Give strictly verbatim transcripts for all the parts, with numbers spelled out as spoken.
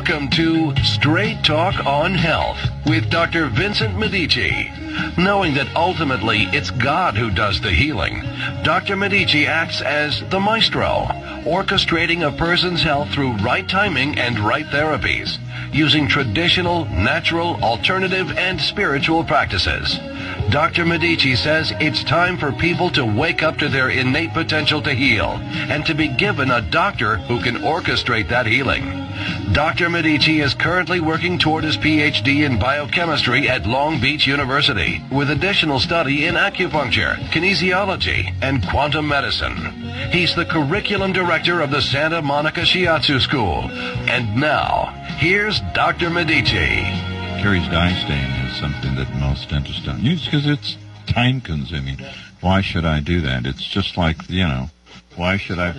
Welcome to Straight Talk on Health with Doctor Vincent Medici. Knowing that ultimately it's God who does the healing, Doctor Medici acts as the maestro, orchestrating a person's health through right timing and right therapies, using traditional, natural, alternative, and spiritual practices. Doctor Medici says it's time for people to wake up to their innate potential to heal and to be given a doctor who can orchestrate that healing. Doctor Medici is currently working toward his P H D in biochemistry at Long Beach University with additional study in acupuncture, kinesiology, and quantum medicine. He's the curriculum director of the Santa Monica Shiatsu School. And now, here's Doctor Medici. Caries dye stain is something that most dentists don't use because it's time consuming. Why should I do that? It's just like, you know, why should I...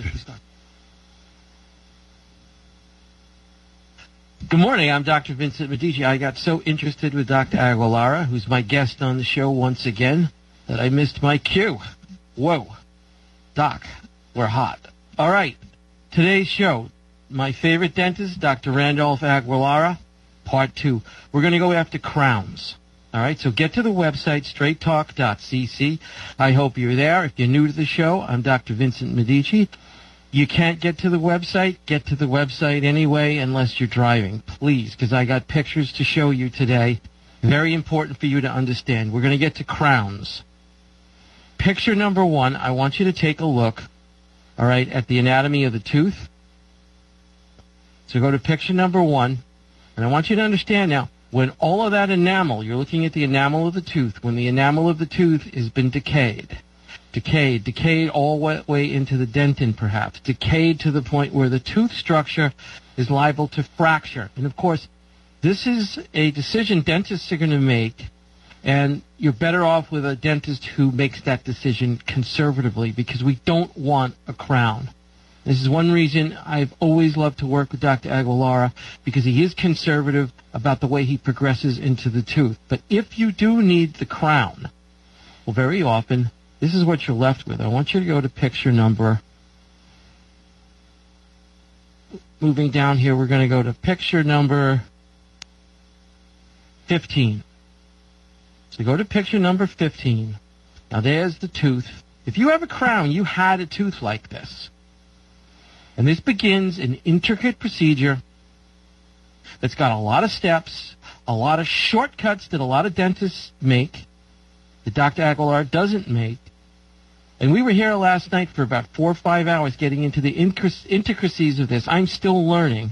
Good morning, I'm Doctor Vincent Medici. I got so interested with Doctor Aguilara, who's my guest on the show once again, that I missed my cue. Whoa. Doc, we're hot. All right, today's show, my favorite dentist, Doctor Randolph Aguilara, part two. We're going to go after crowns. All right, so get to the website, straight talk dot c c. I hope you're there. If you're new to the show, I'm Doctor Vincent Medici. You can't get to the website, get to the website anyway unless you're driving, please, because I got pictures to show you today. Very important for you to understand. We're going to get to crowns. Picture number one, I want you to take a look, all right, at the anatomy of the tooth. So go to picture number one, and I want you to understand now, when all of that enamel, you're looking at the enamel of the tooth, when the enamel of the tooth has been decayed, Decayed, decayed all the way into the dentin, perhaps. Decayed to the point where the tooth structure is liable to fracture. And, of course, this is a decision dentists are going to make, and you're better off with a dentist who makes that decision conservatively because we don't want a crown. This is one reason I've always loved to work with Doctor Aguilara, because he is conservative about the way he progresses into the tooth. But if you do need the crown, well, very often... this is what you're left with. I want you to go to picture number, moving down here, we're going to go to picture number fifteen. So go to picture number fifteen. Now there's the tooth. If you have a crown, you had a tooth like this. And this begins an intricate procedure that's got a lot of steps, a lot of shortcuts that a lot of dentists make, that Doctor Aguilar doesn't make. And we were here last night for about four or five hours getting into the intricacies of this. I'm still learning.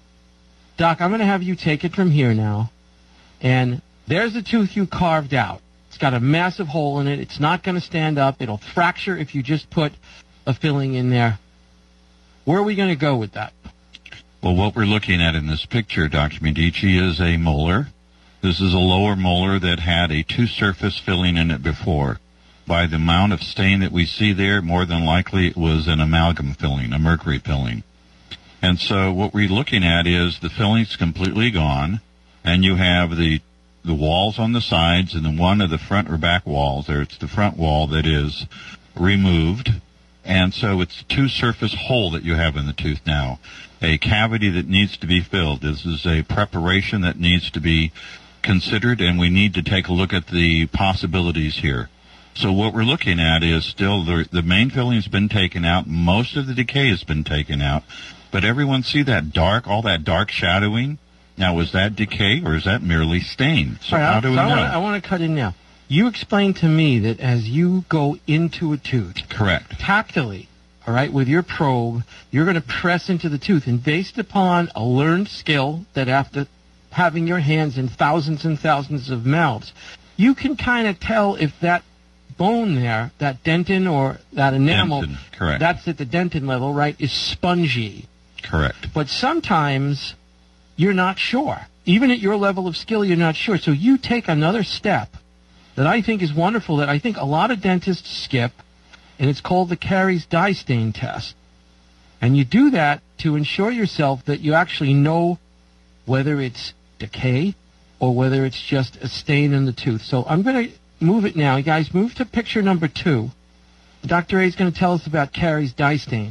Doc, I'm going to have you take it from here now. And there's the tooth you carved out. It's got a massive hole in it. It's not going to stand up. It'll fracture if you just put a filling in there. Where are we going to go with that? Well, what we're looking at in this picture, Doctor Medici, is a molar. This is a lower molar that had a two-surface filling in it before. By the amount of stain that we see there, more than likely it was an amalgam filling, a mercury filling. And so what we're looking at is the filling's completely gone, and you have the the walls on the sides, and then one of the front or back walls there. It's the front wall that is removed, and so it's a two-surface hole that you have in the tooth now, a cavity that needs to be filled. This is a preparation that needs to be considered, and we need to take a look at the possibilities here. So what we're looking at is still the, the main filling has been taken out. Most of the decay has been taken out. But everyone see that dark, all that dark shadowing? Now, is that decay or is that merely stain? So right, how do so we I know? Wanna, I want to cut in now. You explained to me that as you go into a tooth, correct, tactily, all right, with your probe, you're going to press into the tooth. And based upon a learned skill that after having your hands in thousands and thousands of mouths, you can kind of tell if that bone there, that dentin or that enamel, dentin, correct, that's at the dentin level, right, is spongy. Correct. But sometimes you're not sure. Even at your level of skill, you're not sure. So you take another step that I think is wonderful, that I think a lot of dentists skip, and it's called the Caries dye stain test. And you do that to ensure yourself that you actually know whether it's decay or whether it's just a stain in the tooth. So I'm going to move it now. You guys, move to picture number two. Doctor A is going to tell us about Caries dye stain.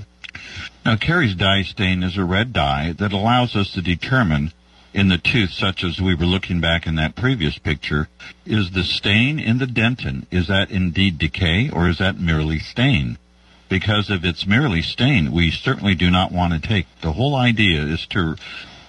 Now, Caries dye stain is a red dye that allows us to determine in the tooth, such as we were looking back in that previous picture, is the stain in the dentin, is that indeed decay or is that merely stain? Because if it's merely stain, we certainly do not want to take. The whole idea is to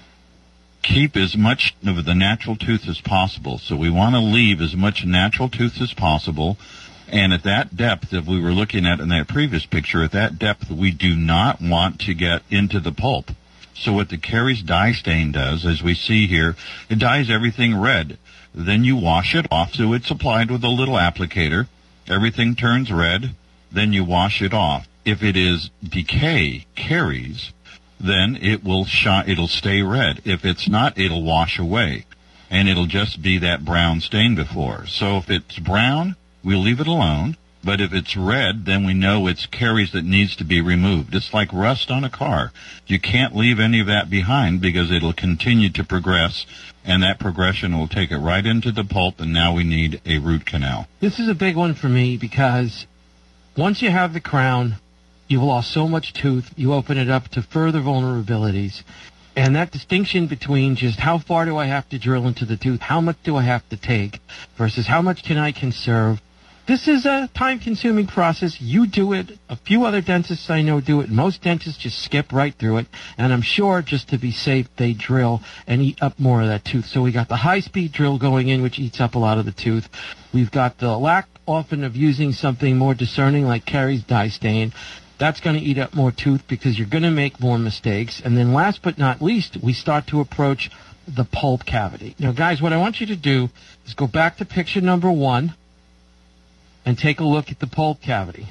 keep as much of the natural tooth as possible. So we want to leave as much natural tooth as possible. And at that depth, if we were looking at in that previous picture, at that depth, we do not want to get into the pulp. So what the Caries dye stain does, as we see here, it dyes everything red. Then you wash it off, so it's applied with a little applicator. Everything turns red. Then you wash it off. If it is decay, caries, then it will shine, it'll stay red. If it's not, it'll wash away, and it'll just be that brown stain before. So if it's brown, we'll leave it alone. But if it's red, then we know it's caries that needs to be removed. It's like rust on a car. You can't leave any of that behind because it'll continue to progress, and that progression will take it right into the pulp, and now we need a root canal. This is a big one for me because once you have the crown, you've lost so much tooth, you open it up to further vulnerabilities. And that distinction between just how far do I have to drill into the tooth, how much do I have to take, versus how much can I conserve, this is a time-consuming process. You do it. A few other dentists I know do it. Most dentists just skip right through it. And I'm sure, just to be safe, they drill and eat up more of that tooth. So we got the high-speed drill going in, which eats up a lot of the tooth. We've got the lack often of using something more discerning like Caries dye stain. That's going to eat up more tooth because you're going to make more mistakes. And then last but not least, we start to approach the pulp cavity. Now, guys, what I want you to do is go back to picture number one and take a look at the pulp cavity.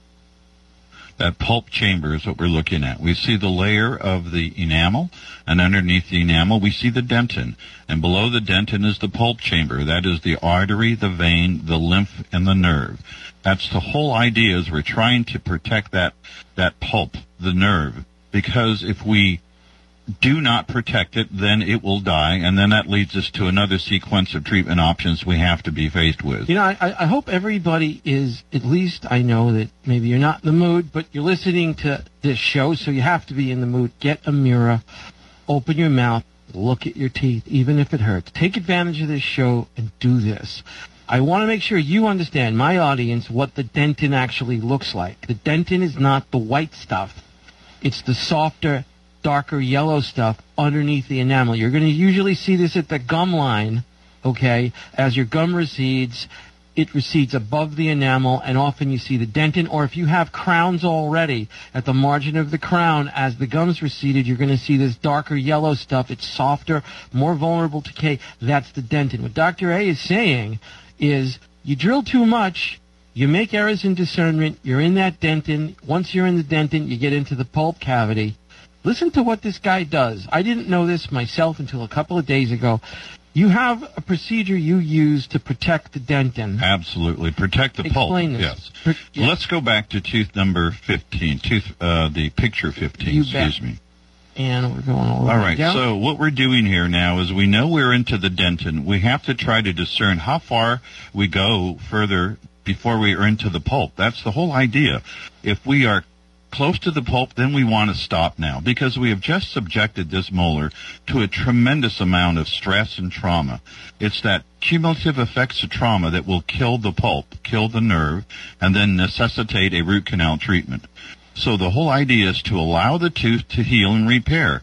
That pulp chamber is what we're looking at. We see the layer of the enamel, and underneath the enamel we see the dentin. And below the dentin is the pulp chamber. That is the artery, the vein, the lymph, and the nerve. That's the whole idea, is we're trying to protect that, that pulp, the nerve. Because if we do not protect it, then it will die, and then that leads us to another sequence of treatment options we have to be faced with. You know, I, I hope everybody is, at least I know that maybe you're not in the mood, but you're listening to this show, so you have to be in the mood. Get a mirror, open your mouth, look at your teeth, even if it hurts. Take advantage of this show and do this. I want to make sure you understand, my audience, what the dentin actually looks like. The dentin is not the white stuff. It's the softer, darker yellow stuff underneath the enamel. You're going to usually see this at the gum line, okay? As your gum recedes, it recedes above the enamel, and often you see the dentin. Or if you have crowns already, at the margin of the crown, as the gums receded, you're going to see this darker yellow stuff. It's softer, more vulnerable to decay. That's the dentin. What Doctor A is saying is you drill too much, you make errors in discernment, you're in that dentin. Once you're in the dentin, you get into the pulp cavity. Listen to what this guy does. I didn't know this myself until a couple of days ago. You have a procedure you use to protect the dentin. Absolutely. Protect the pulp. Explain this. Yes. Per- So yeah. let's go back to tooth number fifteen, tooth, uh, the picture fifteen, You excuse bet. me. And we're going all, All right, down. so what we're doing here now is we know we're into the dentin. We have to try to discern how far we go further before we are into the pulp. That's the whole idea. If we are close to the pulp, then we want to stop now, because we have just subjected this molar to a tremendous amount of stress and trauma. It's that cumulative effects of trauma that will kill the pulp, kill the nerve, and then necessitate a root canal treatment. So the whole idea is to allow the tooth to heal and repair.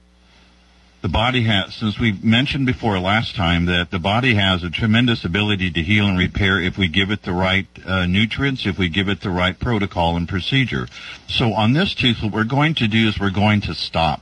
The body has, since we mentioned before last time, that the body has a tremendous ability to heal and repair if we give it the right uh, nutrients, if we give it the right protocol and procedure. So on this tooth, what we're going to do is we're going to stop.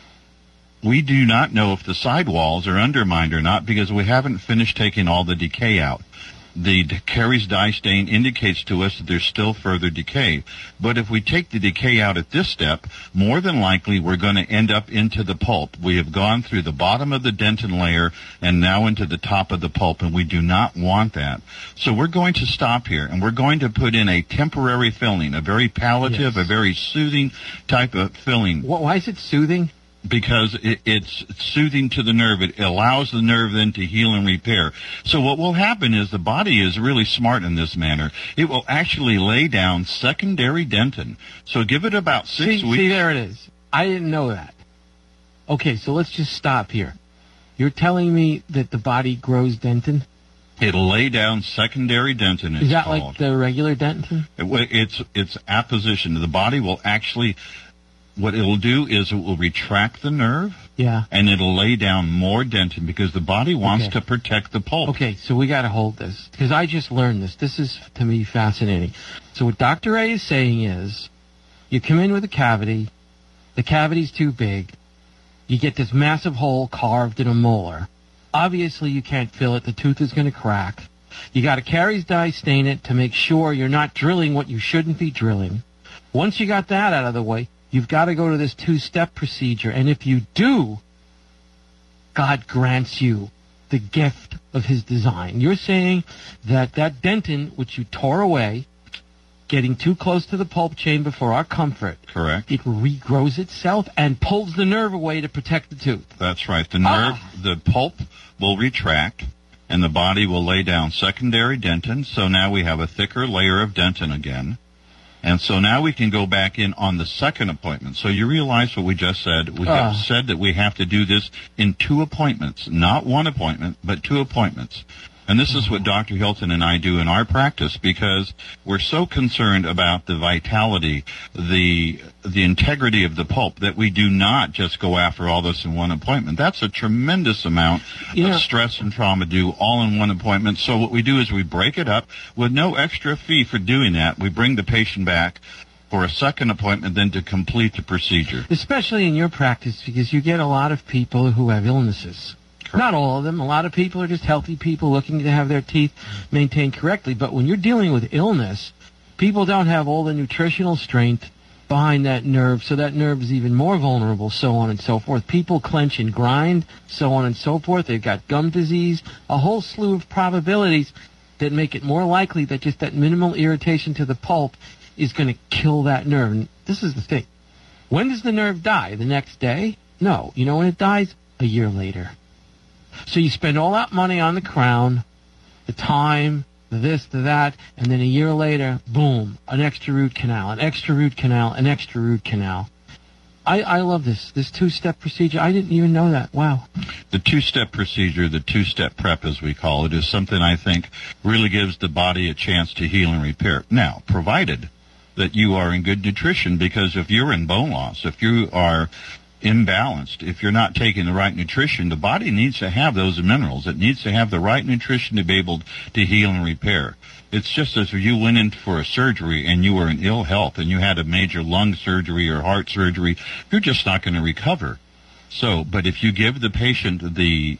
We do not know if the sidewalls are undermined or not because we haven't finished taking all the decay out. The Caries dye stain indicates to us that there's still further decay. But if we take the decay out at this step, more than likely we're going to end up into the pulp. We have gone through the bottom of the dentin layer and now into the top of the pulp, and we do not want that. So we're going to stop here, and we're going to put in a temporary filling, a very palliative, Yes. a very soothing type of filling. Wh- Why is it soothing? because it, it's soothing to the nerve. It allows the nerve then to heal and repair. So what will happen is the body is really smart in this manner. It will actually lay down secondary dentin. So give it about six see, weeks. See, there it is. I didn't know that. Okay, so let's just stop here. You're telling me that the body grows dentin? It'll lay down secondary dentin. Is that called. like the regular dentin? It, it's it's apposition. The body will actually, what it'll do is it will retract the nerve. Yeah. And it'll lay down more dentin because the body wants Okay. to protect the pulp. Okay, so we got to hold this because I just learned this. This is to me fascinating. So what Doctor Ray is saying is, you come in with a cavity, the cavity's too big, you get this massive hole carved in a molar. Obviously, you can't fill it. The tooth is going to crack. You got to caries dye stain it to make sure you're not drilling what you shouldn't be drilling. Once you got that out of the way, you've got to go to this two-step procedure. And if you do, God grants you the gift of his design. You're saying that that dentin, which you tore away, getting too close to the pulp chamber for our comfort, Correct. it regrows itself and pulls the nerve away to protect the tooth. That's right. The nerve, Ah. the pulp will retract, and the body will lay down secondary dentin. So now we have a thicker layer of dentin again. And so now we can go back in on the second appointment. So you realize what we just said. We have Ah. said that we have to do this in two appointments, not one appointment, but two appointments. And this is what Doctor Hilton and I do in our practice because we're so concerned about the vitality, the the integrity of the pulp that we do not just go after all this in one appointment. That's a tremendous amount You know- of stress and trauma due all in one appointment. So what we do is we break it up with no extra fee for doing that. We bring the patient back for a second appointment then to complete the procedure. Especially in your practice because you get a lot of people who have illnesses. Not all of them. A lot of people are just healthy people looking to have their teeth maintained correctly. But when you're dealing with illness, people don't have all the nutritional strength behind that nerve, so that nerve is even more vulnerable, so on and so forth. People clench and grind, so on and so forth. They've got gum disease, a whole slew of probabilities that make it more likely that just that minimal irritation to the pulp is going to kill that nerve. And this is the thing. When does the nerve die? The next day? No. You know when it dies? A year later. So you spend all that money on the crown, the time, the this, the that, and then a year later, boom, an extra root canal, an extra root canal, an extra root canal. I, I love this, this two-step procedure. I didn't even know that. Wow. The two-step procedure, the two-step prep as we call it, is something I think really gives the body a chance to heal and repair. Now, provided that you are in good nutrition, because if you're in bone loss, if you are imbalanced, if you're not taking the right nutrition, the body needs to have those minerals. It needs to have the right nutrition to be able to heal and repair. It's just as if you went in for a surgery and you were in ill health and you had a major lung surgery or heart surgery, you're just not going to recover. So, but if you give the patient the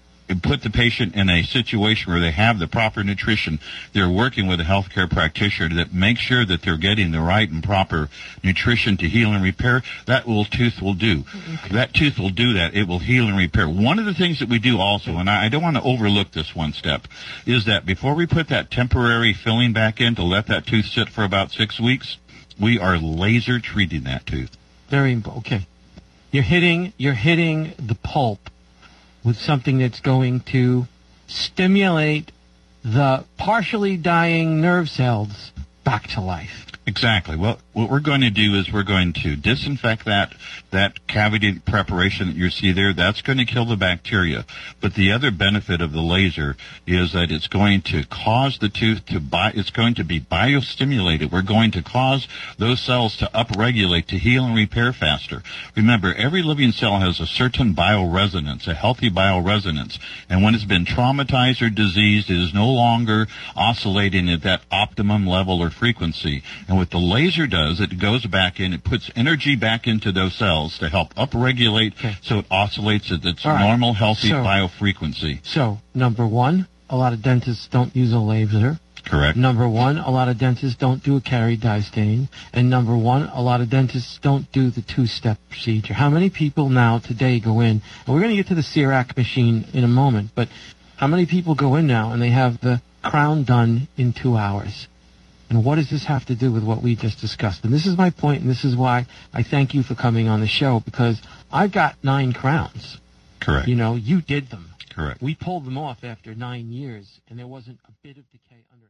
put the patient in a situation where they have the proper nutrition, they're working with a healthcare practitioner that makes sure that they're getting the right and proper nutrition to heal and repair, that little tooth will do. Okay. That tooth will do that. It will heal and repair. One of the things that we do also, and I, I don't want to overlook this one step, is that before we put that temporary filling back in to let that tooth sit for about six weeks, we are laser treating that tooth. Very, okay. You're hitting, you're hitting the pulp with something that's going to stimulate the partially dying nerve cells back to life. Exactly. Well, what we're going to do is we're going to disinfect that that cavity preparation that you see there. That's going to kill the bacteria. But the other benefit of the laser is that it's going to cause the tooth to bi- it's going to be biostimulated. We're going to cause those cells to upregulate, to heal and repair faster. Remember, every living cell has a certain bioresonance, a healthy bioresonance. And when it's been traumatized or diseased, it is no longer oscillating at that optimum level or frequency. And what the laser does, it goes back in, it puts energy back into those cells to help upregulate, okay, so it oscillates at its right, normal, healthy so, biofrequency. So, number one, a lot of dentists don't use a laser. Correct. Number one, a lot of dentists don't do a caries dye stain. And number one, a lot of dentists don't do the two-step procedure. How many people now today go in, and we're going to get to the CEREC machine in a moment, but how many people go in now and they have the crown done in two hours? And what does this have to do with what we just discussed? And this is my point, and this is why I thank you for coming on the show, because I've got nine crowns. Correct. You know, you did them. Correct. We pulled them off after nine years, and there wasn't a bit of decay under